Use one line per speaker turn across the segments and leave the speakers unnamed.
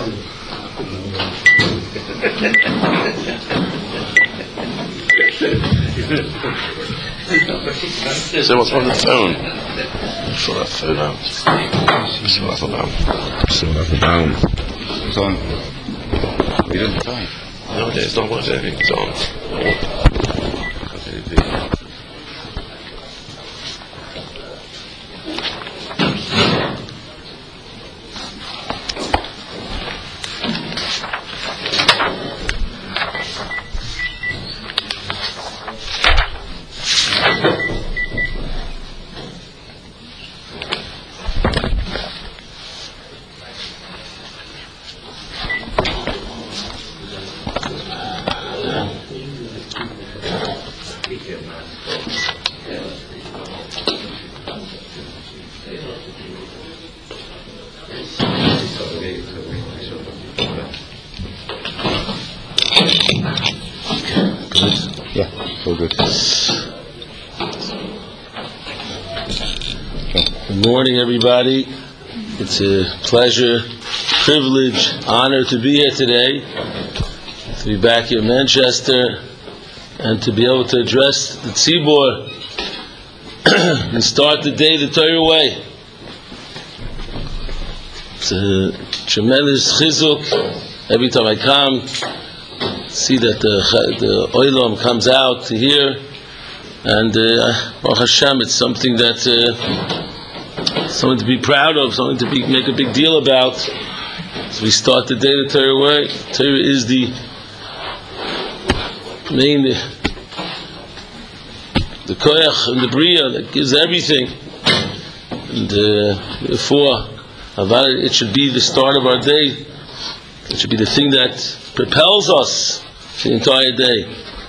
So what's on the phone? Sort that phone out. Sort that down.
It's on. You didn't try.
No, it's not what it's on. Good morning, everybody. It's a pleasure, privilege, honor to be here today, to be back here in Manchester, and to be able to address the Tzibor and start the day the Torah way. It's a tremendous chizuk. Every time I come, see that the Olam comes out to hear, and Baruch Hashem, it's something that something to be proud of, something to make a big deal about. So we start the day the Torah way. Torah is the main, the koyach and the bria that gives everything, and therefore it should be the start of our day. It should be the thing that propels us the entire day.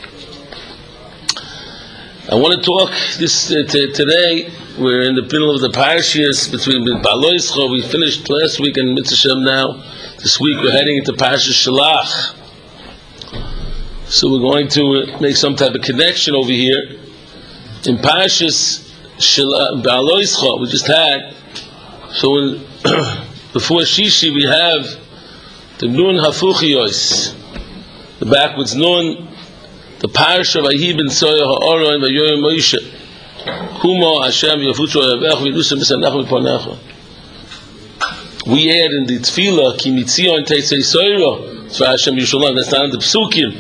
I want to talk this today. We're in the middle of the parashas between Baloischa. We finished last week and Mitzvah now. This week we're heading into Parashas Shalach. So we're going to make some type of connection over here. In Parashas Baloischa we just had. So before Shishi we have the Nun Hafuchiyos, the backwards Nun, the Parasha Vahi ben Soya Ha'oron Vayoyim Moshe. Kumo Hashem Yafutro Yavech V'Yusam B'Sanach V'Ponecha. We add in the Tefillah Ki Mitzion Teitzei Soira Tzva Hashem Yishulam. That's not in the Psukim.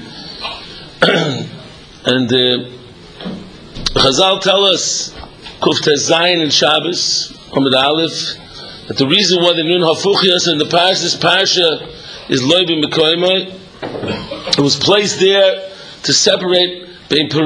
And Chazal tell us Kuf Tezayin and Shabbos Amud Aleph that the reason why the Nun Hafuchias in this Parasha is Loi B'Mekoymai. It was placed there to separate between the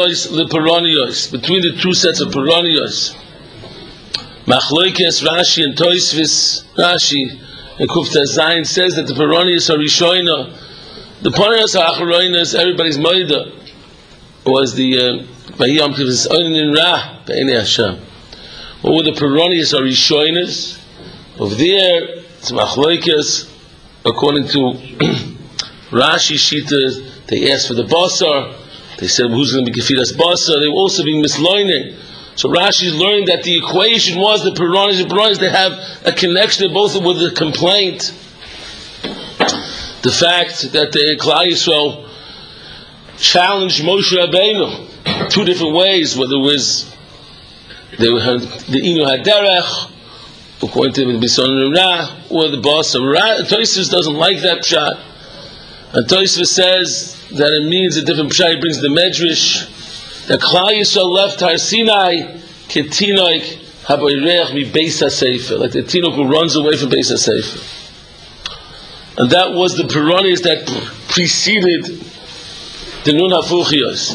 two sets of Peronios. Machloikes Rashi and Toisvis Rashi and Kufta Zayin says that the Peronios are Rishoina. The Peronios are Acharoinas, everybody's Moida, was the Vayam Kivas Oinin Ra Be'enei Hashem. What were the Peronios are Rishoinas? Over there, it's Machloikes, according to Rashi Shita, they asked for the Basar. They said, who's going to be Gefiras Basar? They were also being mislearning. So Rashi is learning that the equation was the Puranis and Puranis, they have a connection both with the complaint. The fact that the Klal Yisrael challenged Moshe Rabbeinu two different ways, whether it was the Inu HaDerech, according to the Bison and Ra, or the Basar. Tosfos doesn't like that pshat. And Tosfos says that it means a different pshat. He brings the Medrash that Klal Yisrael left Har Sinai ketinoik haboirech mi Beis HaSefer, like the tinok who runs away from Beis HaSefer. And that was the Puranis that preceded the Nun Hafuchios.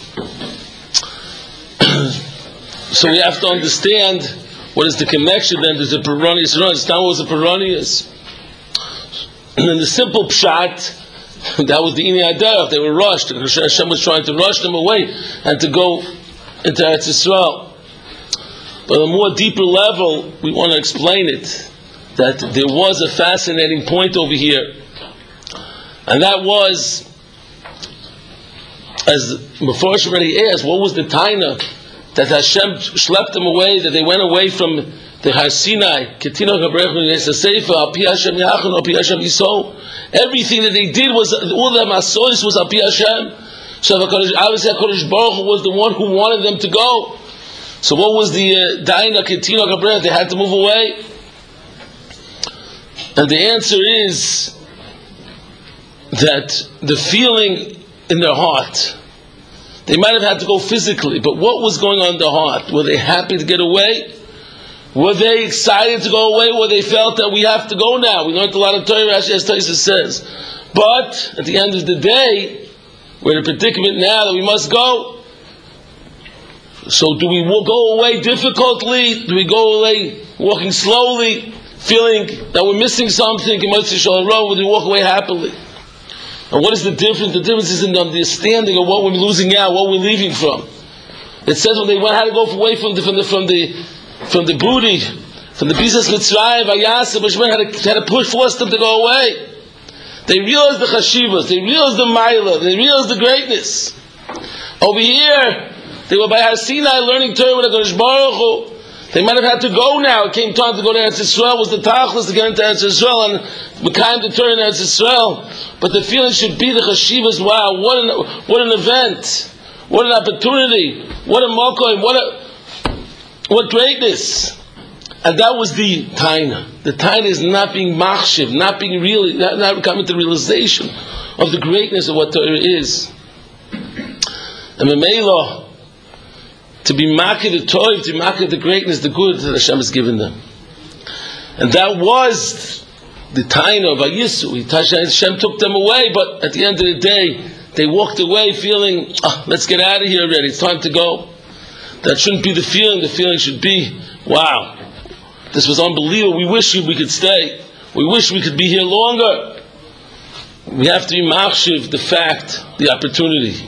So we have to understand what is the connection then to the Puranis. Understand what was the Puranis. And then the simple pshat, that was the Ini Aderech. They were rushed. Hashem was trying to rush them away and to go into Eretz Yisrael. But on a more deeper level, we want to explain it, that there was a fascinating point over here. And that was, as Mephosh already asked, what was the taina that Hashem schlepped them away, that they went away from the Har Sinai, Ketinok HaBrechu Yesa Seifa, Al Pi Hashem Yachon, Al Pi Hashem Yisol. Everything that they did was, all the Masois was Al Pi Hashem. So obviously HaKadosh Baruch Hu was the one who wanted them to go. So what was the Daina Ketinok HaBrechu? They had to move away. And the answer is that the feeling in their heart, they might have had to go physically, but what was going on in their heart? Were they happy to get away? Were they excited to go away? Or they felt that we have to go now? We learned a lot of Torah, as Taisa says. But at the end of the day, we're in a predicament now that we must go. So do we go away difficultly? Do we go away walking slowly, feeling that we're missing something? Or do we walk away happily? And what is the difference? The difference is in the understanding of what we're losing out, what we're leaving from. It says when they had to go away from the booty, from the Bizas Mitzrayim, Vayasa, Bashman had to force them to go away. They realized the Chashivas, they realized the Maila, they realized the greatness. Over here, they were by Har Sinai learning Torah with HaKadosh Baruch Hu. They might have had to go now. It came time to go to Eretz Yisrael. Was the Tachlis to get into Eretz Yisrael and Mekayim to turn in Eretz Yisrael. But the feeling should be the Chashivas. Wow, what an event! What an opportunity! What a makom! What greatness! And that was the Taina. The Taina is not being machshiv, not being really, not coming to the realization of the greatness of what Torah is. And Memela, to be makir the Torah, to be makir the greatness, the good that Hashem has given them. And that was the Taina of Vayisu. Hashem took them away, but at the end of the day, they walked away feeling, let's get out of here already, it's time to go. That shouldn't be the feeling. The feeling should be, wow, this was unbelievable. We wish we could stay. We wish we could be here longer. We have to be machshiv the fact, the opportunity.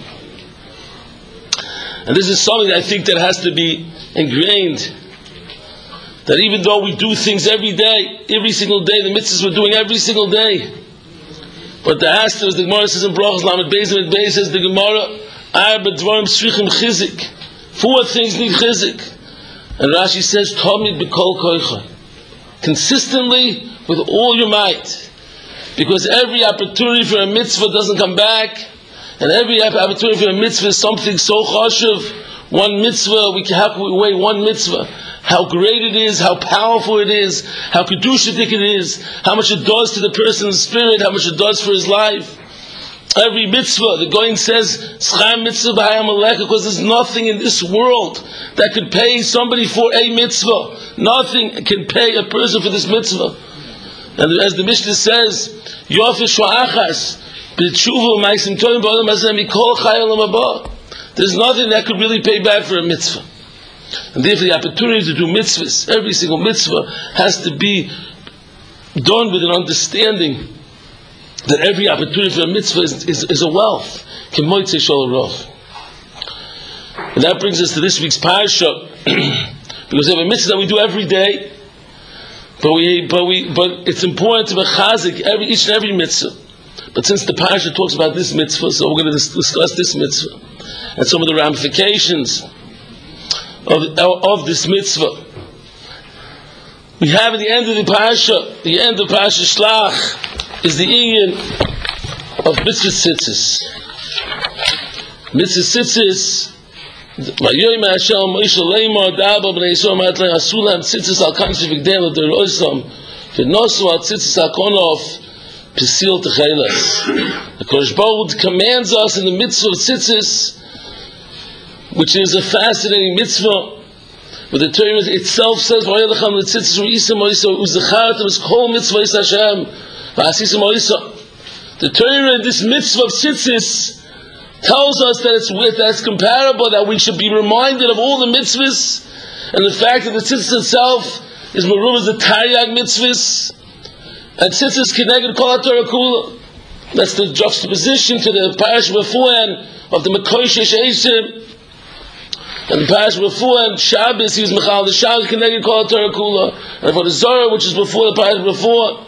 And this is something I think that has to be ingrained. That even though we do things every day, every single day, the mitzvahs we're doing every single day, but the Hasta, as the Gemara says in Brachos, Lamed Beis and Beis says the Gemara, Arba Dvarim Tzrichim Chizik. 4 things need chizik. And Rashi says, Tamid b'kol koicha. Consistently, with all your might. Because every opportunity for a mitzvah doesn't come back. And every opportunity for a mitzvah is something so chashuv. One mitzvah, how can we weigh one mitzvah? How great it is, how powerful it is, how kedushadik it is, how much it does to the person's spirit, how much it does for his life. Every mitzvah, the Goin says, Schar mitzvah b'hayam aleka, because there's nothing in this world that could pay somebody for a mitzvah. Nothing can pay a person for this mitzvah. And as the Mishnah says, Yofish wa'achas, b'tshuva ma'asim tovim b'olam hazeh mikol chai olam haba. There's nothing that could really pay back for a mitzvah. And therefore the opportunity to do mitzvahs, every single mitzvah, has to be done with an understanding that every opportunity for a mitzvah is a wealth. And that brings us to this week's parasha, because we have a mitzvah that we do every day, but it's important to be chazik each and every mitzvah. But since the parasha talks about this mitzvah, so we're going to discuss this mitzvah and some of the ramifications of this mitzvah. We have at the end of the parasha Shlach, is the inyan of mitzvah tzitzis. Mitzvah tzitzis, Vayoyim Hashem Moshe Leimor Da'aba B'nei Yisrael Ma'at Le'im Asu Lahem Tzitzis Al Kanshi V'Gdei L'Dorosam V'Nosu Al Tzitzis Al Konof Pesil Techelas. The Kodesh Baruch Hu commands us in the mitzvah of tzitzis, which is a fascinating mitzvah, but the Torah itself says, "V'Oyelecham L'Tzitzis U'Yisam Oisa U'Zechartem Es Kol Mitzvah Yis Hashem." The Torah in this mitzvah of tzitzis tells us that that's comparable, that we should be reminded of all the mitzvahs, and the fact that the tzitzis itself is meruvah the taryag mitzvahs, and tzitzis keneged kol haTorah kula. That's the juxtaposition to the parasha before of the Mekoshesh Eisim, and the parasha before and Shabbos he was mechal the Shabbos keneged kol haTorah kula, and for the Zohar, which is before the parasha before.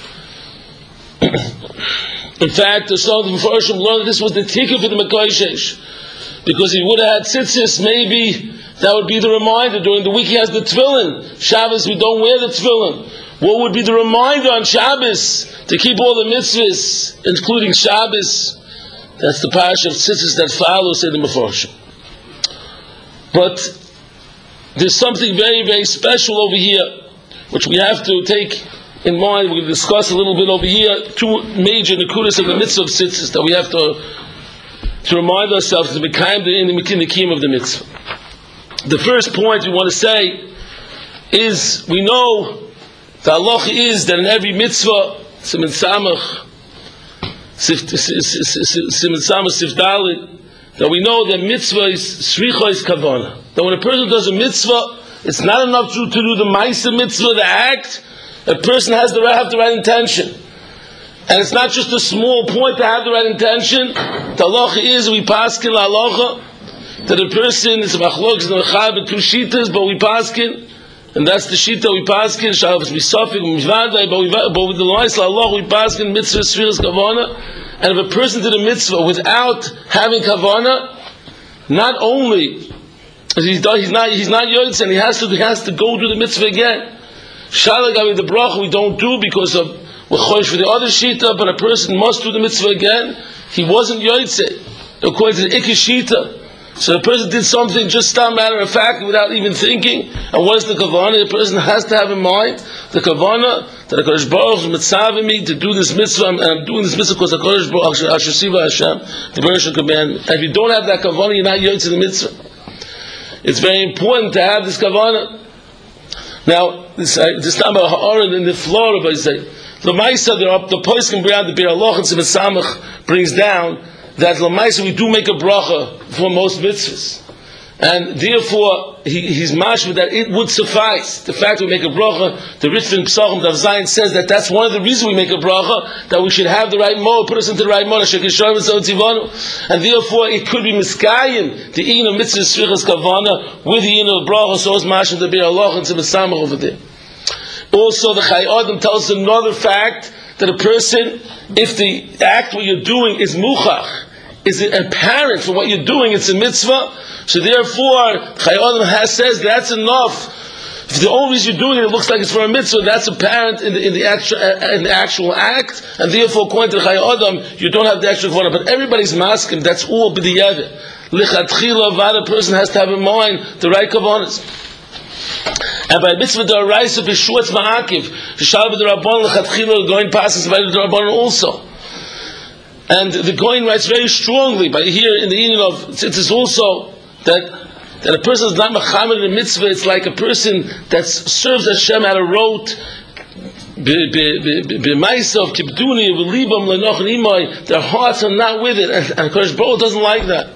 In fact, some of the Mepharshim learned that this was the tikkun for the Mekoshesh, because he would have had tzitzis maybe That would be the reminder. During the week he has the tefillin. Shabbos we don't wear the tefillin. What would be the reminder on Shabbos to keep all the mitzvahs, including Shabbos? That's the parish of tzitzis that follow, say the Mefarshim. But there's something very, very special over here, which we have to take in mind. We're going to discuss a little bit over here. Two major nekudas of the mitzvah of tzitzis that we have to remind ourselves to be kind in the kiyum of the mitzvah. The first point we want to say is, we know the halacha is that in every mitzvah, Siman Samach Sifdalit, that we know that mitzvah is Sricha is Kavanah. That when a person does a mitzvah, it's not enough to do the Ma'aseh mitzvah, the act. A person has to have the right intention. And it's not just a small point to have the right intention. The halacha is, we paskin la halacha, that a person is machlokes and mechab two shitas, but we paskin, and that's the shita we paskin. Shabbos misafik mivadai, but with the lois la halacha we paskin mitzvah sfiras kavana. And if a person did a mitzvah without having kavana, not only he's not yotz, and he has to go do the mitzvah again. Shalagavi the bracha we don't do because of we're choish for the other shita, but a person must do the mitzvah again. He wasn't yotze according to the ikki shita. So the person did something just a matter of fact without even thinking. And what is the kavanah? The person has to have in mind the kavanah that the HaKadosh Baruch Hu is mitzaveh me to do this mitzvah, and I'm doing this mitzvah because the HaKadosh Baruch Hu Ashasiva Hashem, the Baruch command. And if you don't have that kavanah, you're not yotze the mitzvah. It's very important to have this kavanah. Now, this time about Ha'aron in the Florida, but I say the Ma'isa, the Poskim bring out the Bir Allah and Siman Samach brings down that Lamaisa we do make a bracha for most mitzvahs, and therefore he's mashma that it would suffice. The fact we make a bracha, the Ritva in Psachim Daf Zayin says that that's one of the reasons we make a bracha, that we should have the right mode, put us into the right mode, and therefore it could be miskayim the in of mitzvah srichas kavana with the in of bracha, so it's mashma the Bir Allah and Siman Samach over there. Also, the Chai Adam tells us another fact, that a person, if the act what you're doing is muchach, is it apparent for what you're doing, it's a mitzvah, so therefore Chai Adam says that's enough. If the only reason you're doing it, it looks like it's for a mitzvah, that's apparent in the actual act, and therefore according to Chai Adam you don't have the extra kavana. But everybody's masking, that's all b'di'evet. Lichatchila, a person has to have in mind the right kavanas. And by mitzvah d'oraisa b'shuatz ma'akiv, sh'shalva d'rabbanon l'chatchila going passes by the d'rabbanon also. And the Goin writes very strongly by here in the union of tzitzis also that a person is not mechamed in a mitzvah. It's like a person that serves Hashem at a rote b'maisa of kibduni v'libam l'noch n'imay. Their hearts are not with it, and Kodesh Baruch doesn't like that.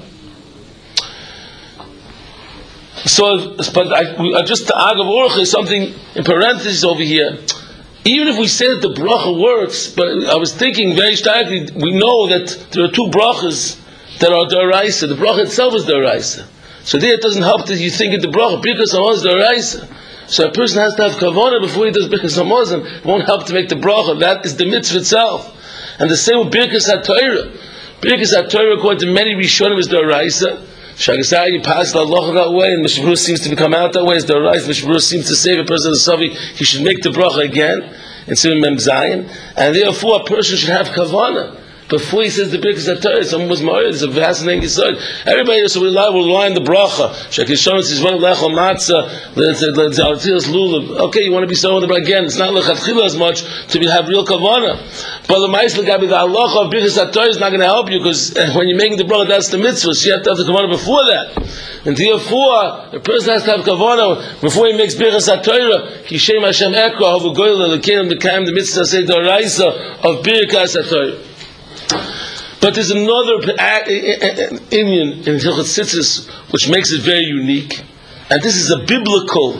So, but just to agav orach is something in parentheses over here. Even if we say that the bracha works, but I was thinking very starkly, we know that there are two brachas that are d'oraisa. The bracha itself is d'oraisa. So there it doesn't help that you think of the bracha. Birkas Hamazon is d'oraisa. So a person has to have kavanah before he does Birkas Hamazon. It won't help to make the bracha. That is the mitzvah itself. And the same with Birkas HaTorah. Birkas HaTorah, according to many Rishonim, is d'oraisa. Shagasai, you pass the Allah that way, and Mishnah Berurah seems to become out that way. As the right, Mishnah Berurah seems to say if a person is a Savi, he should make the bracha again in Simon Mem Zayin, and therefore a person should have kavanah before he says the Birkas HaTorah. Someone was married, it's a fascinating side. Everybody else will rely on the bracha. Shakishon says one lechol matzah, let's lulav. Okay, you want to be someone, but again, it's not lechatchila as much to have real kavanah. But the ma'aseh gabi the halacha of Birkas HaTorah is not going to help you, because when you're making the bracha, that's the mitzvah. So you have to have the kavanah before that. And therefore, a person has to have kavanah before he makes Birkas HaTorah. Kishem Hashem Ekra Havugoyla Lekeim Lekayim the mitzvah say the raisa of Birkas HaTorah. But there's another Indian in Hilchot Tzitzis which makes it very unique, and this is a biblical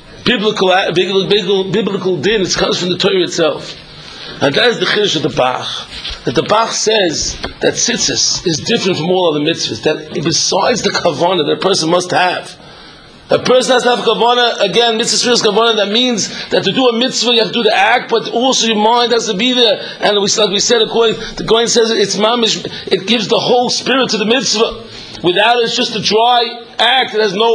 din. It comes from the Torah itself, and that is the chiddush of the Bach. That the Bach says that Tzitzis is different from all other mitzvahs. That besides the kavanah that a person must have, a person has to have kavanah. Again, mitzvah is kavanah. That means that to do a mitzvah, you have to do the act, but also your mind has to be there. And like we said, according the Goin says it's mamish. It gives the whole spirit to the mitzvah. Without it, it's just a dry act. It has no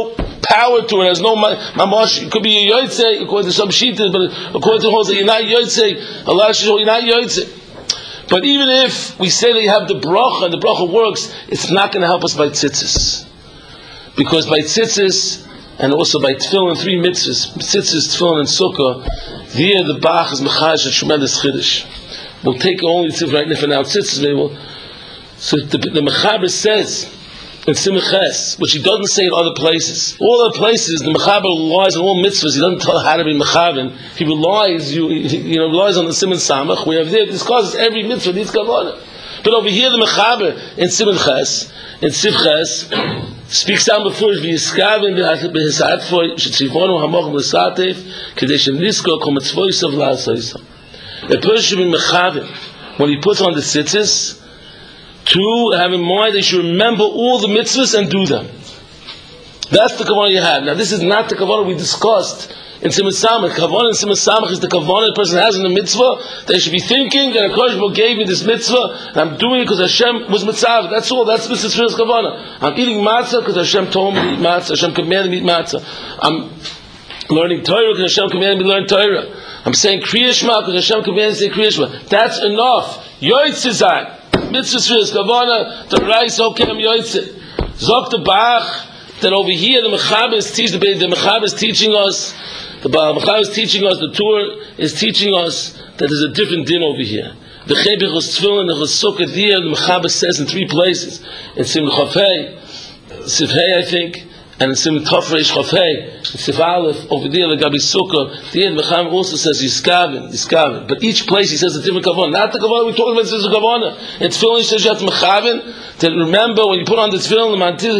power to it. There's no mamash. It could be a yotzei according to some shittas, but according to Chosei, you're not yotzei. A lot of shittas, you're not yotzei. But even if we say that you have the bracha and the bracha works, it's not going to help us by tzitzis, because by tzitzis and also by tefillin, 3 mitzvahs, tzitzis, tefillin, and sukkah, there the Bach is mechayish a tremendous chiddush. We'll take only tzitzis right now for now. Tzitzis, maybe we'll. So the Mechaber says in Simches, which he doesn't say in other places. All other places, the Mechaber relies on all mitzvahs. He doesn't tell how to be Mechaber. He relies, relies on the Siman Samach. We have there discusses every mitzvah needs kavanah. But over here, the Mechaber in Simches, in Sivches, speaks down before it. V'yiskaven b'hisatfoy shetzivonu hamoch b'satev kedei shenisko kol mitzvoysav la'asoysav. A person should be Mechaber when he puts on the tzitzis, to have in mind they should remember all the mitzvahs and do them. That's the kavanah you have. Now this is not the kavanah we discussed in Siman Samach. Kavanah in Siman Samach is the kavanah the person has in the mitzvah. They should be thinking that HaKadosh Baruch Hu gave me this mitzvah and I'm doing it because Hashem was mitzvah. That's all. That's mitzvah's kavanah. I'm eating matzah because Hashem told me to eat matzah. Hashem commanded me to eat matzah. I'm learning Torah because Hashem commanded me to learn Torah. I'm saying Kriya Shema because Hashem commanded me to say Kriya Shema. That's enough. Yotzei mitzvah is kavana the rice okem yotzei. Zok the Bach that over here the Mechaber is teaching. The Mechaber is teaching us. The Mechaber is teaching us. The Torah is teaching us that there's a different din over here. The Chebechos Tefillin, the Chosukah there. The Mechaber says in 3 places. In Sim Chafei, Sivhei, I think, and in Sim Tofreish Chafei, in Siv Aleph over there. The Gabi Sukkah. The Mechaber also says Yiskaven. But each place he says a different kavanah. Not the kavanah we talking about. This is a kavanah. In Tefillin he says you have to mechaven to remember when you put on the Tefillin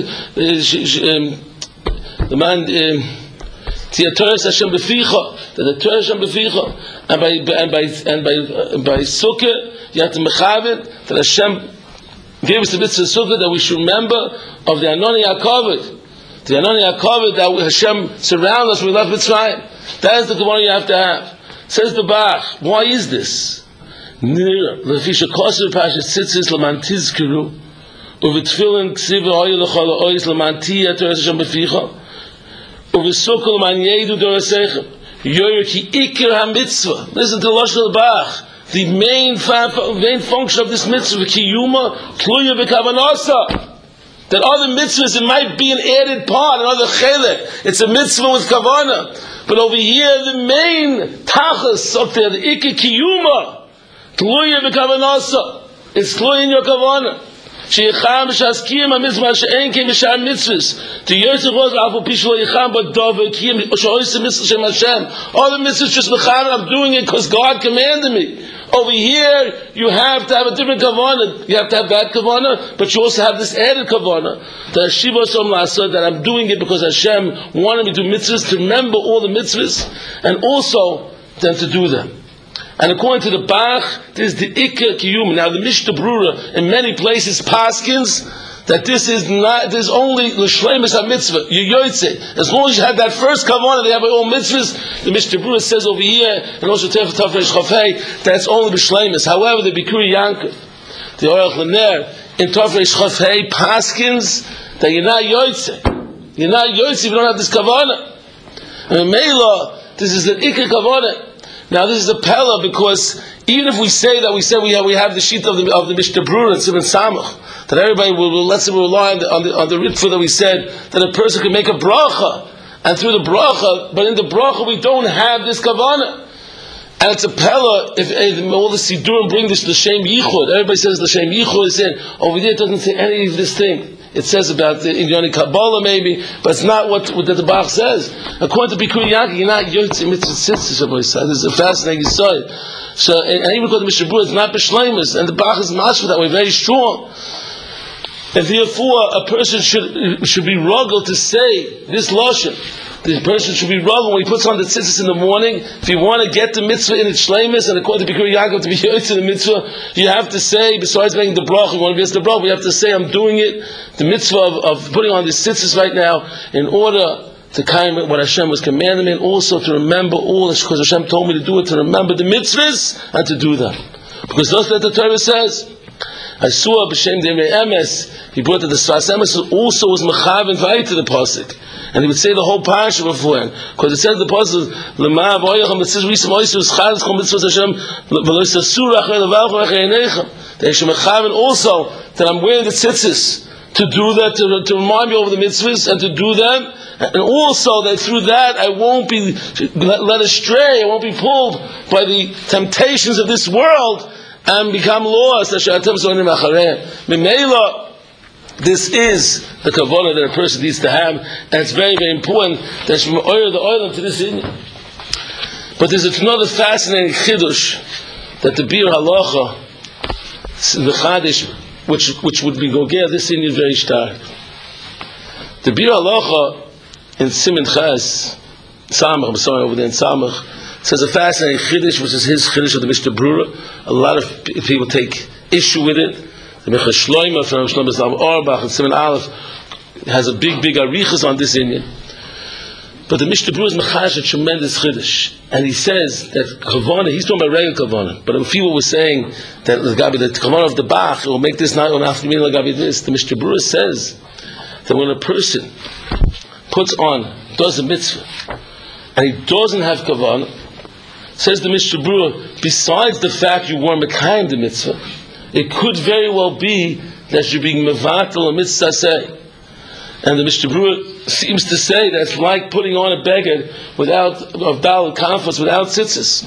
the man Tiatoris Hashem beficha, that the Torah Hashem beficha, and by Sukkah you have to mechaven that Hashem gave us the mitzvah Sukkah that we should remember of the Anoni HaKavod. The Anoni HaKavod that Hashem surround us when we left Mitzrayim. That is the kavanah you have to have. Says the Bach, why is this? Lefisha koser pashas tzitzis laman tizkiru uv'tfilin ksiva oyu l'chol ha'oyis laman tiyah Torah Hashem beficha uv'sukah laman yedu dorasechem yoyer ki ikir ha-mitzvah. Listen to the Lashon of the Bach. The main function of this mitzvah, kiyuma tluya b'kavanasa. That other mitzvahs, it might be an added part, another chelek. It's a mitzvah with kavanah. But over here, the main tachas up there, the ikka kiyuma, tluya b'kavanasa. It's tluya in your kavanah. Sheyicham b'shaskim ha-mitzvah she'en kem b'shar mitzvahs. To Yosef was afu pishlo yicham but dover kiyim she'oisem mitzvah shem Hashem. All the mitzvahs just mechaber, I'm doing it because God commanded me. Over here, you have to have a different kavanah. You have to have that kavanah, but you also have this added kavanah. That Shiva Som Lasa, that I'm doing it because Hashem wanted me to do mitzvahs, to remember all the mitzvahs, and also then to do them. And according to the Bach, this is the Ikka Kiyum. Now the Mishnah Brura in many places paskins that this is only l'shleimus ha-mitzvah, yoytzei. As long as you have that first kavanah, they have all mitzvahs. The Mishnah Brura says over here, and also Tefresh Chafei, that's only b'shleimus. However, the Bikuri Yankov, the Orach L'ner, in Tefresh Chafei, paskins, that you're not yoytzei. You're not yoytzei if you don't have this kavanah. And Meila, this is the Ikka kavanah. Now this is a pella because even if we say that we have the sheet of the Mishnah Brura and Siman Samach, that everybody will let's say we rely on the ritva that we said that a person can make a bracha, and through the bracha, but in the bracha we don't have this kavanah, and it's a pella if all the sidurim bring this l'shem yichud. Everybody says l'shem yichud is in. Over there it doesn't say any of this thing. It says about the Indian Kabbalah maybe, but it's not what the Bach says. According to Bikuri Yankov, you're not yotzei mitzvah tzitzis. This is a fascinating side. So, and even according to Mishnah Brura, it's not b'shleimus, and the Bach is mashma that way, very strong. And therefore, a person should be ruggled to say this lashon. The person should be ruggled when he puts on the tzitzis in the morning. If you want to get the mitzvah in its shleimus, and according to Bikuri Yankov to be yotzei the mitzvah, you have to say, besides making the bracha, you want to be the bracha, you have to say, I'm doing it, the mitzvah of putting on the tzitzis right now, in order to kind of what Hashem was commanding me, and also to remember all this, because Hashem told me to do it, to remember the mitzvahs, and to do them. Because that's what the Torah says. I saw b'shem demei emes. He brought that the Sfas Emes also was mechav and vayit to the pasuk, and he would say the whole parasha beforehand, because it says the pasuk lemav oyacham mitzvos risam oisus chaz chom mitzvos Hashem v'lois asur achrei levalchom achrei einechem. They should mechav, and also that I'm wearing the tzitzis to do that, to remind me over the mitzvahs and to do them, and also that through that I won't be led astray, I won't be pulled by the temptations of this world and become lost. This is the kavanah that a person needs to have, and it's very, very important that you oil the oil to this inyan. But there's another fascinating chiddush that the Bir Halacha, the Chadish, which would be gogea this inyan very stark. The Bir Halacha in Siman Ches Samach, I'm sorry, over there in Samach, says a fascinating chiddush, which is his chiddush of the Mishnah Brura. A lot of people take issue with it. The Mechas Shloima from Shlomo Zalman Auerbach and Siman Aleph has a big arichas on this inyan. But the Mishnah Brura is mechash a tremendous chiddush, and he says that kavanah, he's talking about regular kavanah, but if people were saying that the kavanah of the Bach will make this not on after meaning lagabi this, the Mishnah Brura says that when a person does a mitzvah, and he doesn't have kavanah, says the Mishnah Brura, besides the fact you weren't mekayim the mitzvah, it could very well be that you're being mevatel a mitzvah say. And the Mishnah Brura seems to say that it's like putting on a beged of dal kanfas without tzitzis.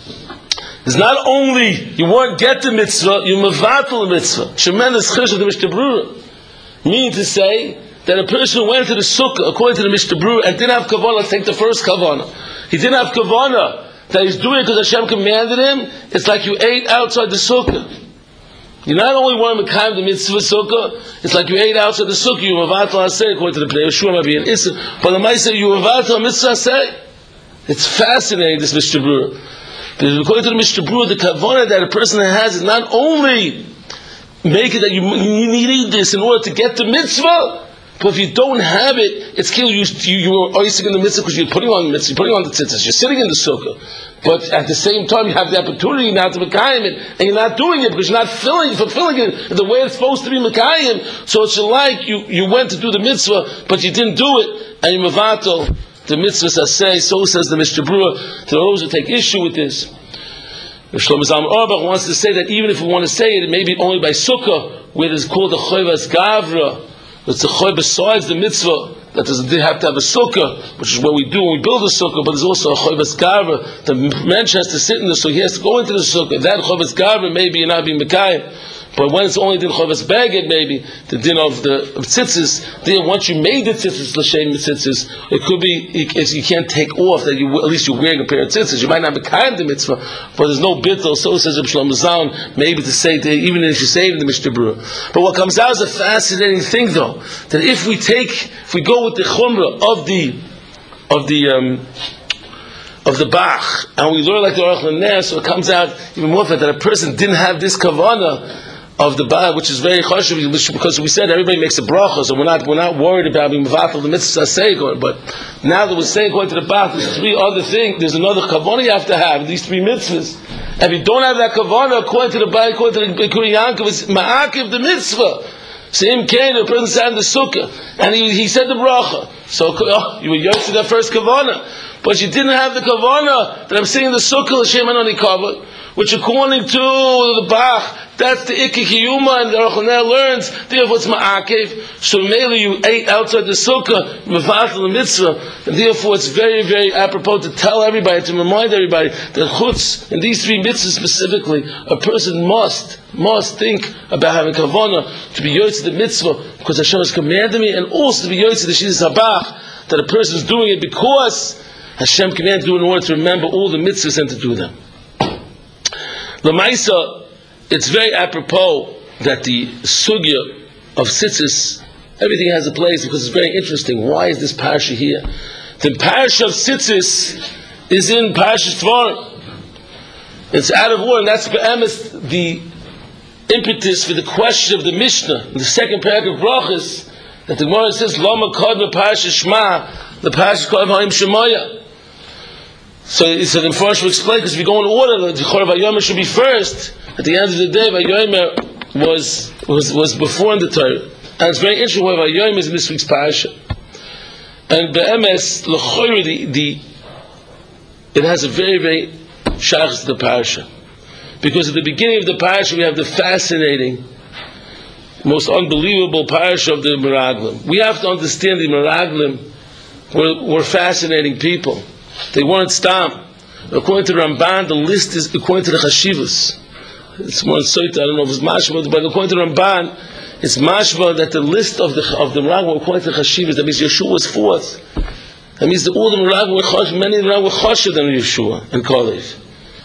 It's not only you won't get the mitzvah, you mevatel the mitzvah. Tremendous chiddush of the Mishnah Brura. Meaning to say that a person who went to the sukkah, according to the Mishnah Brura, and didn't have kavanah, let's take the first kavanah. He didn't have kavanah that he's doing it because Hashem commanded him. It's like you ate outside the sukkah. You not only want to mekayim the mitzvah sukkah, it's like you ate outside the sukkah. You mevatel aseh according to the Pnei Yeshua Rabbi and Issa. But the Maaseh you mevatel mitzvah aseh. It's fascinating, this Mishnah Brura. Because according to the Mishnah Brura, the kavanah that a person has is not only make it that you need this in order to get the mitzvah, but if you don't have it, it's kill you are oising in the mitzvah because you're putting on the mitzvah, you're putting on the tzitzis, you're sitting in the sukkah. But at the same time, you have the opportunity now to mekayim it, and you're not doing it because you're not fulfilling it the way it's supposed to be mekayim. So it's like you went to do the mitzvah, but you didn't do it, and you mevatel the mitzvah aseh. So says the Mishnah Brura. To those who take issue with this, Shlomo Zalman Auerbach wants to say that even if we want to say it, maybe only by sukkah, where it is called the choivas gavra. It's a choy besides the mitzvah that they have to have a sukkah, which is what we do when we build a sukkah. But there's also a choivas gavra. The mensch has to sit in the sukkah. He has to go into the sukkah. That choivas gavra maybe you're not being mekayim. But when it's only the choivas beged, maybe the din of tzitzis. Then once you made the tzitzis l'shem tzitzis, it could be you can't take off that at least you're wearing a pair of tzitzis. You might not be mekayim the mitzvah, but there's no bittul. So says Reb Shlomo Zalman, maybe to say even if you say it in the Mishnah Brura. But what comes out is a fascinating thing, though, that if we go with the chumrah of the Bach, and we learn like the Aruch LaNer, so it comes out even more that a person didn't have this kavanah of the Bach, which is very chashuv, because we said everybody makes a bracha, so we're not worried about being mevatel the mitzvah aseh. But now that we're saying according to the Bach, there's three other things. There's another kavanah you have to have, these three mitzvahs. And if you don't have that kavanah, according to the Bach, according to the Kurei Yankov, it's ma'akiv the mitzvah. So him came, the person sat in the sukkah, and he said the bracha. So you were yoked to that first kavanah. But you didn't have the kavanah that I'm saying in the sukkah l'shem anoni kavod, which according to the Bach, that's the ikki kiyuma, and the Aruch LaNer learns, therefore it's ma'akev. So mainly you ate outside the sukkah, mevatel the mitzvah, and therefore it's very, very apropos to tell everybody, to remind everybody, that chutz, in these three mitzvahs specifically, a person must think about having kavanah, to be yotze the mitzvah, because Hashem has commanded me, and also to be yotze the shidduch habach, that a person is doing it because Hashem commanded to do in order to remember all the mitzvahs and to do them. L'maisa, it's very apropos that the sugya of tzitzis, everything has a place because it's very interesting. Why is this parasha here? The parasha of tzitzis is in Parashas Dvarim. It's out of order, and that's the impetus for the question of the Mishnah, the second paragraph of Brachos, that the Gemara says, Lama Kodma Parasha Shema, the Parasha Kodma Ha'im Shemaya. So the Mepharshim will explain, because if you go in order, the Chor Vayomer should be first. At the end of the day, Vayomer was before in the Torah. And it's very interesting why Vayom is in this week's parasha. And be'emes, l'choyre, it has a very, very shachas to the parasha. Because at the beginning of the parasha we have the fascinating, most unbelievable parasha of the Meraglim. We have to understand the Meraglim were fascinating people. They weren't stam. According to Ramban, the list is according to the Chashivas. It's more insight, I don't know if it's mashva, but according to Ramban, it's mashva that the list of the Meraglim according to the Chashivas, that means Yeshua was fourth. That means that all the Meraglim were choshed, many of the Meraglim were choshed than Yeshua and Kalev.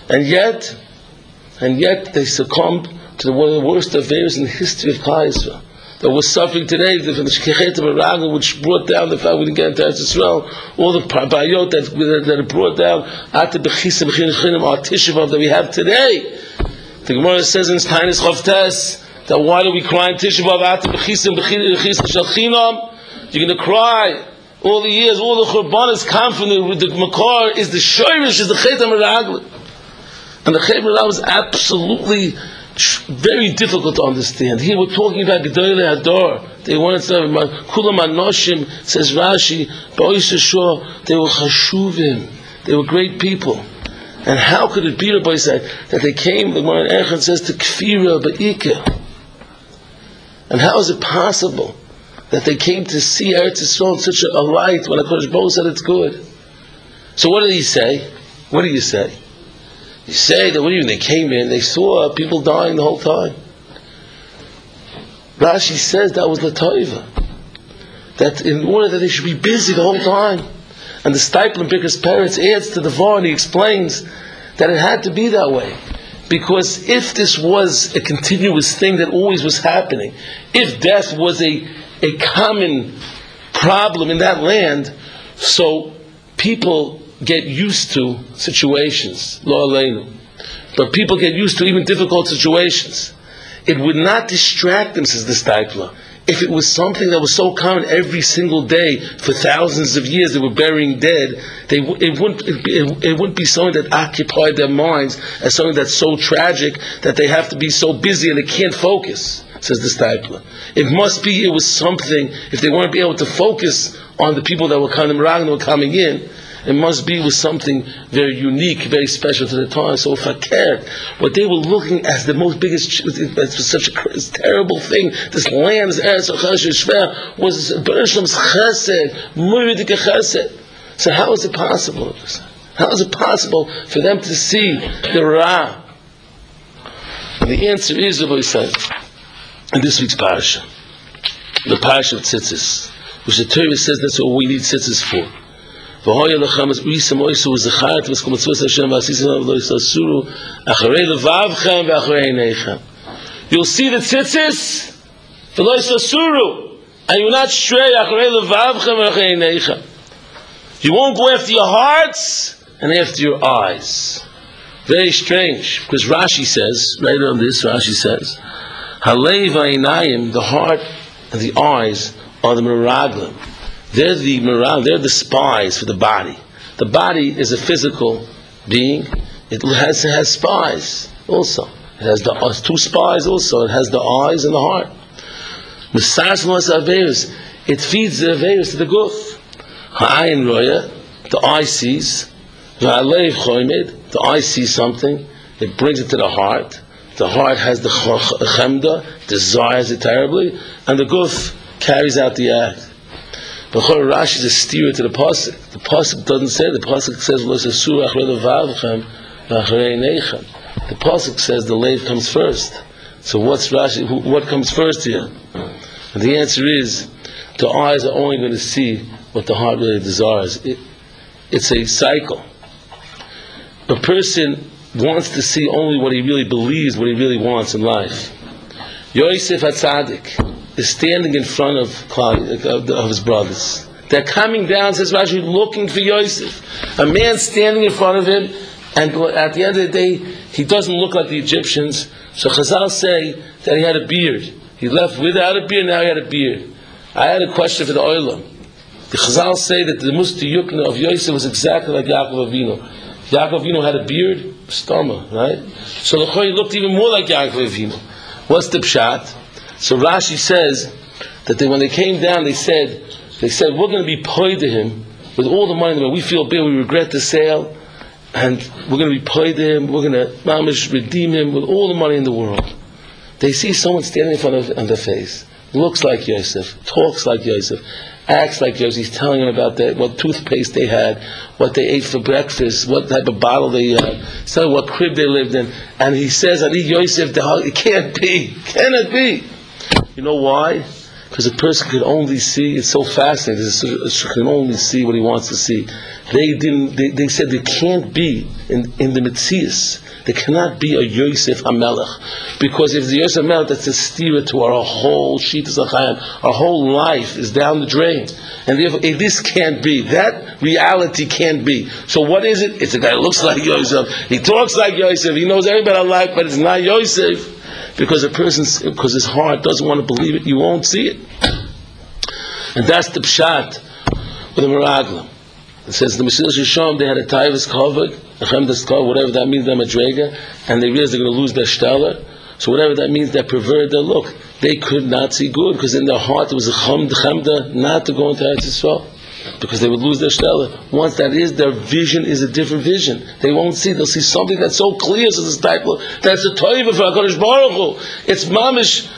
And yet they succumbed to one of the worst affairs in the history of Klal Yisrael. That we're suffering today, from the Shekhet of Meraglim, which brought down the fact we didn't get into Eretz Yisrael, all the bayot that it brought down, Ate Bechisim, our Tisha that we have today. The Gemara says in Tainis Chavtes, that why do we cry in Tisha B'Av, Ate Bechisim, Shalchinam? You're going to cry. All the years, all the Churbanas come from the Makar, is the Shoirish, is the Chet of Meraglim. And the Chet of Meraglim was absolutely very difficult to understand. Here we're talking about Gedolei Hador. They wanted to know Kulam Anoshim, says Rashi, Ba'is Shor, they were Chashuvim. They were great people. And how could it be, Rabbi said, that they came, the Gemara in Echad says, to Kfira Ba'ika? And how is it possible that they came to see Eretz Yisrael in such a light when HaKadosh Baruch Hu said it's good? So what did he say? What do you say? You say that when they came in, they saw people dying the whole time. Rashi says that was the Toiva. That in order that they should be busy the whole time. And the Steipler in Birkas Peretz adds to the Var and he explains that it had to be that way. Because if this was a continuous thing that always was happening, if death was a common problem in that land, so people get used to situations, lo aleinu. But people get used to even difficult situations. It would not distract them, says the Steipler, if it was something that was so common every single day for thousands of years. They were burying dead. It wouldn't be something that occupied their minds as something that's so tragic that they have to be so busy and they can't focus, says the Steipler. It was something, if they weren't able to focus on the people that were coming around and were coming in, it must be with something very unique, very special to the time. So if I cared, what they were looking at the most biggest, it was such a terrible thing. This land, this Eretz Yisrael, was Bereshlam's chesed, muridik chesed. So how is it possible? How is it possible for them to see the Ra? And the answer is, Rabbi said, in this week's parasha, the parasha of Tzitzis, which the Torah says that's what we need Tzitzis for. You'll see the tzitzis, and you'll not stray. You won't go after your hearts and after your eyes. Very strange, because Rashi says, right on this, Rashi says, the heart and the eyes are the meraglim. They're the spies for the body. The body is a physical being. It has spies also. It has two spies also. It has the eyes and the heart. It feeds the averis to the guf. Ha'ayin roya, the eye sees. The eye sees something. It brings it to the heart. The heart has the chemda, desires it terribly, and the guf carries out the act. But Rashi is a steer to the pasuk. The pasuk doesn't say. The pasuk says, the pasuk says the leiv comes first. So what's Rashi? What comes first here? And the answer is, the eyes are only going to see what the heart really desires. It's a cycle. A person wants to see only what he really believes, what he really wants in life. Yosef HaTzadik is standing in front of his brothers. They're coming down, says Rashi, looking for Yosef. A man standing in front of him, and at the end of the day, he doesn't look like the Egyptians. So Chazal say that he had a beard. He left without a beard, now he had a beard. I had a question for the Olam. The Chazal say that the Musti Yukna of Yosef was exactly like Yaakov Avinu. Yaakov Avinu had a beard, stoma, right? So the Choy looked even more like Yaakov Avinu. What's the pshat? So Rashi says that when they came down, they said, we're going to be paid to him with all the money in the world. We feel bad, we regret the sale, and we're going to be paid to him, we're going to mamish redeem him with all the money in the world. They see someone standing in front of their face, looks like Yosef, talks like Yosef, acts like Yosef. He's telling them about what toothpaste they had, what they ate for breakfast, what type of bottle they had, telling what crib they lived in, and he says, I need Yosef. It cannot be. You know why? Because a person can only see. It's so fascinating. A can only see what he wants to see. They said there can't be in the Metzias. There cannot be a Yosef HaMelech, because if the Yosef HaMelech, that's a steer to our whole Shittas HaChaim. Our whole life is down the drain, and therefore this can't be. That reality can't be. So what is it? It's a guy who looks like Yosef. He talks like Yosef. He knows everybody alive, but it's not Yosef. Because because his heart doesn't want to believe it, you won't see it. And that's the pshat with the Meraglim. It says the Mesilas Yesharim, they had a taivas covered, a chemdas covered, whatever that means, they're madrega, and they realized they're going to lose their stellar. So whatever that means, they perverted their look. They could not see good, because in their heart there was a chemda not to go into Eretz Yisrael, because they would lose their stellar. Once that is, their vision is a different vision. They won't see. They'll see something that's so clear. So this type of, that's the toiva for HaKadosh Baruch Hu. It's mamish,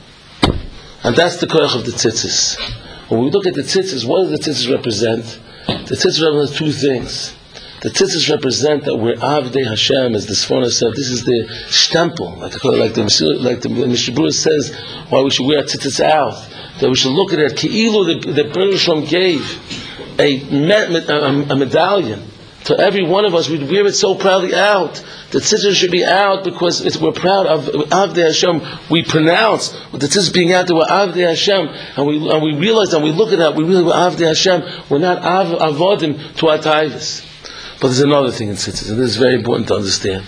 and that's the koach of the tzitzis. When we look at the tzitzis, what do the tzitzis represent? The tzitzis represent two things. The tzitzis represent that we're Avdei Hashem, as the Sforno said. This is the stempel, like the Mishnah Berurah says, why we should wear our tzitzis out. That we should look at it. Ki'ilu, the Baruch Shalom gave a medallion to every one of us. We'd wear it so proudly out. The tzitzis should be out because we're proud of Avdei Hashem. We pronounce with the tzitzis being out that we're Avdei Hashem, and we realize, and we look at that, we realize we're Avdei Hashem. We're not avodim to our taivas. But there's another thing in tzitzis, and this is very important to understand.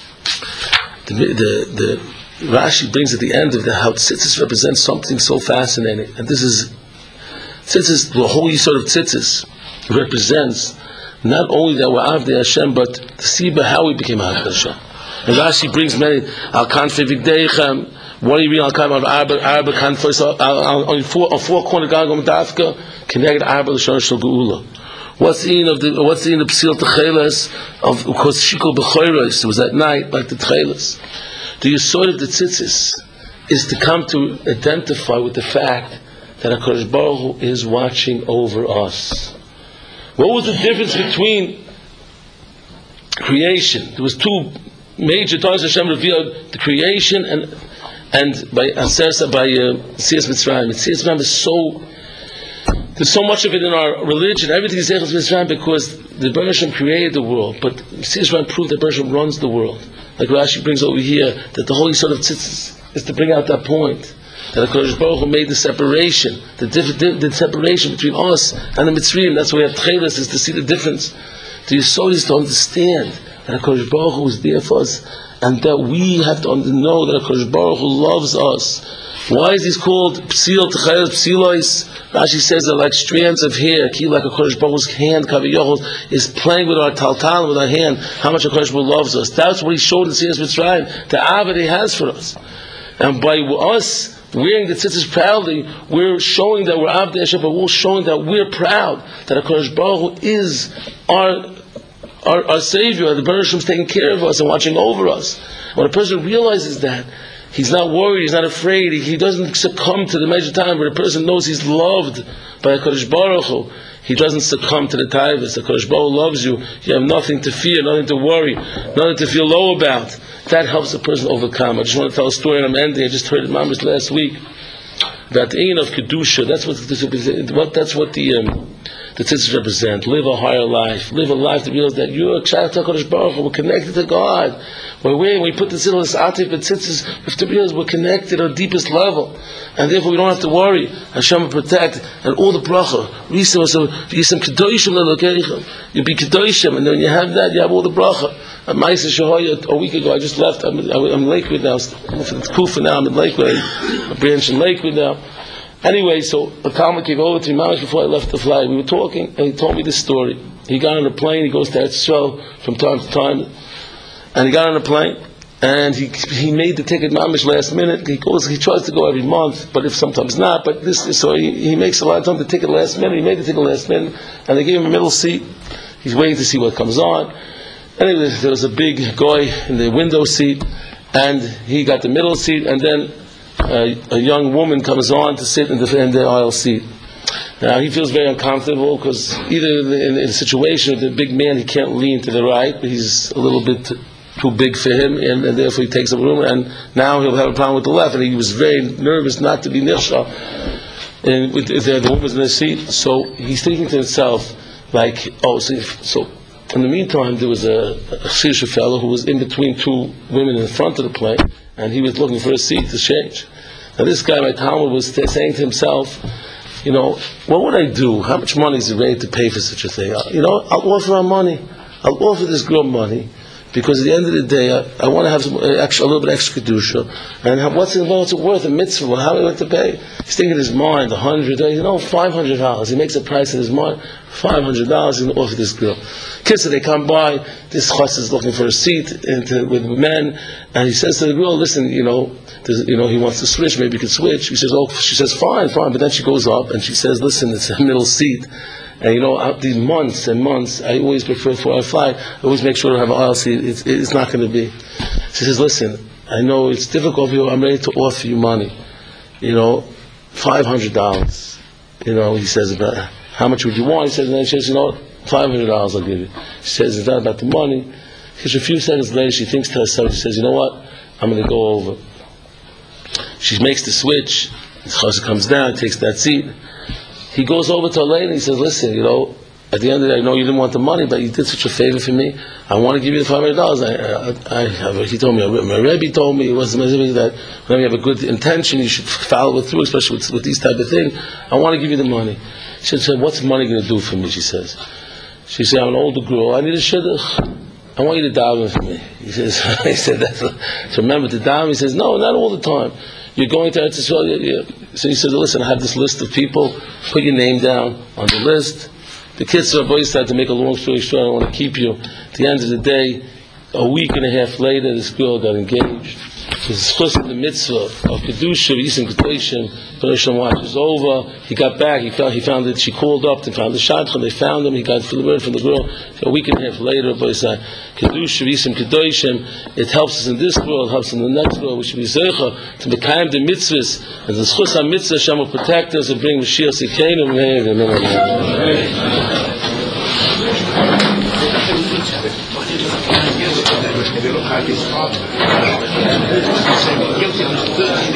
The Rashi brings at the end of how tzitzis represents something so fascinating, and this is tzitzis. The whole yisod of tzitzis represents not only that we're Avdei Hashem, but the siba how we became Avdei Hashem. And Rashi brings many al kanfei vigdeichem. What do you mean al kanfei of arba kanfei on four corner gagom dafka connected arba l'shon shel geula. What's the end of Psil Techeles of because Shikol B'choros? It was at night like the Techeles. The Yesod of the Tzitzis is to come to identify with the fact that HaKadosh Baruch Hu is watching over us. What was the difference between creation? There was two major times Hashem revealed the creation and by Siyas Mitzrayim. Siyas Mitzrayim is so. There's so much of it in our religion. Everything is Siyas Mitzrayim because the Baruch Hashem created the world, but Siyas Mitzrayim proved that Baruch Hashem runs the world. Like Rashi brings over here, that the holy sort of tzitzis is to bring out that point that HaKadosh Baruch Hu made the separation, the separation between us and the Mitzrayim. That's why we have Tcheles, is to see the difference. The Yesod is to understand that HaKadosh Baruch Hu is there for us, and that we have to know that HaKadosh Baruch Hu loves us. Why is this called Psil Techeles Psilois? Rashi says they're like strands of hair. Like HaKadosh Baruch Hu's hand, Kaviyachol, is playing with our taltal, with our hand, how much HaKadosh Baruch Hu loves us. That's what He showed in Siyas Mitzrayim, the Avad He has for us. And by us wearing the tzitzis proudly, we're showing that we're Avdei Hashem, but we're showing that we're proud that HaKadosh Baruch Hu is our Savior, the Baruch Hashem is taking care of us and watching over us. When a person realizes that, he's not worried, he's not afraid, he doesn't succumb to the major time where a person knows he's loved by HaKadosh Baruch Hu. He doesn't succumb to the taivas. HaKadosh Baruch Hu loves you. You have nothing to fear, nothing to worry, nothing to feel low about. That helps a person overcome. I just want to tell a story, and I'm ending. I just heard it Mamash last week about the Ein of Kedusha. That's what the tzitzis represent. Live a higher life. Live a life that realizes that you're a child of HaKadosh Baruch Hu. We're connected to God. When we put the tzitzis atif and tzitzis, we have to realize we're connected at our deepest level, and therefore we don't have to worry. Hashem will protect, and all the bracha. You'll be kedoshim, and then when you have that, you have all the bracha. A week ago, I just left. I'm in Lakewood now. It's Kufa now. I'm in Lakewood. A branch in Lakewood now. Anyway, so a Kalma came over to me moments before I left the flight. We were talking, and he told me this story. He got on a plane. He goes to Eretz Yisrael from time to time. And he got on a plane, and he made the ticket mamish last minute. He tries to go every month, but if sometimes not. But so he makes a lot of time the ticket last minute. He made the ticket last minute, and they gave him a middle seat. He's waiting to see what comes on. Anyway, there was a big guy in the window seat, and he got the middle seat, and then a young woman comes on to sit in the aisle seat. Now he feels very uncomfortable because either in a situation with the big man he can't lean to the right, but he's a little bit too big for him, and therefore he takes up room, and now he'll have a problem with the left, and he was very nervous not to be nirsha, and with the woman's in the seat, so he's thinking to himself, like, so in the meantime there was a Shir fellow who was in between two women in front of the plane, and he was looking for a seat to change. Now this guy, my Talmud, was saying to himself, what would I do? How much money is he ready to pay for such a thing? I'll offer her money. I'll offer this girl money, because at the end of the day, I want to have a little bit extra kedusha. And what's it worth? A mitzvah? How am I going to pay? He's thinking in his mind, $100, $500. He makes a price in his mind, $500. He's going to offer this girl. Kids, they come by. This chassid is looking for a seat with men, and he says to the girl, "Listen, he wants to switch. Maybe you could switch." She says, "Fine." But then she goes up and she says, "Listen, it's a middle seat." And these months and months, I always prefer for a flight. I always make sure to have an aisle seat. It's not going to be. She says, "Listen, I know it's difficult for you. I'm ready to offer you money. $500. He says, "How much would you want?" He says, and then she says, $500 I'll give you. She says, "It's not about the money." Because a few seconds later, she thinks to herself, she says, "You know what? I'm going to go over." She makes the switch. The chassid comes down, takes that seat. He goes over to a lady and he says, "Listen, at the end of the day, I know you didn't want the money, but you did such a favor for me. I want to give you the $500. He told me, my Rebbe told me, it was that when you have a good intention, you should follow it through, especially with these type of things. I want to give you the money." She said, "What's money going to do for me?" She said, "I'm an older girl. I need a shidduch. I want you to daven for me." He said, "So remember to daven?" He says, "No, not all the time. You're going to Eretz Yisrael." Yeah. So he says, "Listen, I have this list of people. Put your name down on the list." The kids are boys started to make a long story short. I don't want to keep you. At the end of the day, a week and a half later, this girl got engaged. His chus in the mitzvah of kedusha, Yisem Kedoshim, Kedoshim watches over. He got back. He found that she called up. They found the shadchan. They found him. He got the word from the girl. A week and a half later, boy said, kedusha, Yisem Kedoshim. It helps us in this world. It helps us in the next world. We should be zeicha to mekayim the mitzvahs, and the chus on mitzvah Hashem will protect us and bring Mashiach Tzidkeinu. Amen.